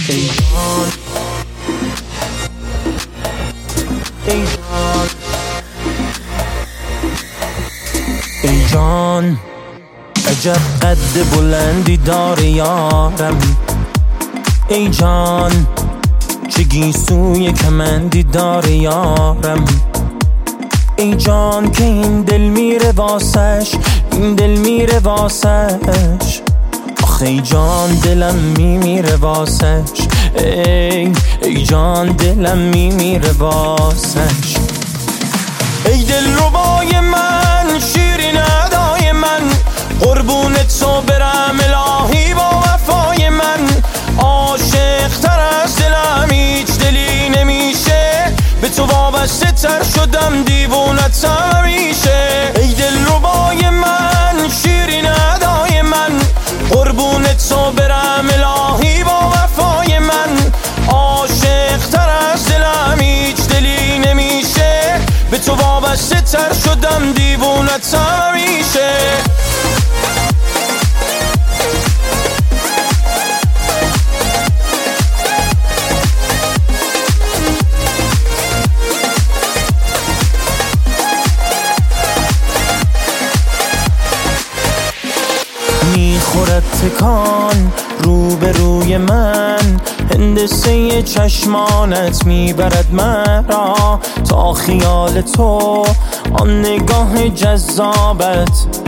ای جان ای جان ای جان عجب قد بلندی داره یارم. ای جان چه گیسوی کمندی داره یارم. ای جان که این دل میره واسش، این دل میره واسش. آخه ای جان دلم میمیره واسش. ای جان دلم میمیره واسش. ای دل ربای من، شیرین ادای من، قربون تو برم الهی با وفای من. عاشق تر از دلم هیچ دلی نمیشه، به تو وابسته تر شدم دیوونت همیشه. ای دل ربای من، شیرین ادای من، قربون تو برم الهی با وفای من. عاشق تر از دلم هیچ دلی نمیشه، به تو وابسته تر شدم دیوونت همیشه. میخورد تکان روبروی من، هندسه چشمانت میبرد مرا تا خیال تو. آن نگاه جذابت،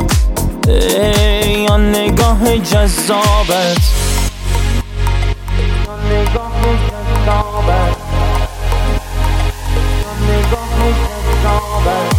ای آن نگاه جذابت، آن نگاه جذابت، آن نگاه جذابت.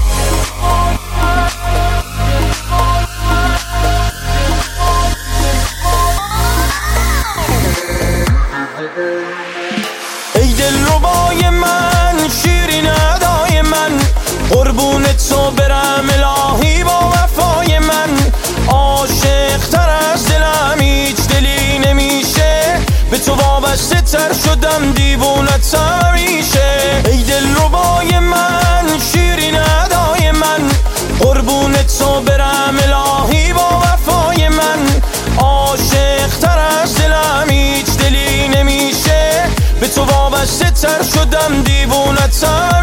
ای دل ربای من، شیرین ادای من، قربون تو برم الهی با وفای من. عاشق تر از دلم هیچ دلی نمیشه، به تو وابسته تر شدم دیوونت همیشه. ای دل ربای من، شیرین ادای من، قربون تو برم الهی با وفای من. عاشق تر از دلم هیچ دلی نمیشه، به تو وابسته تر شدم دیوونت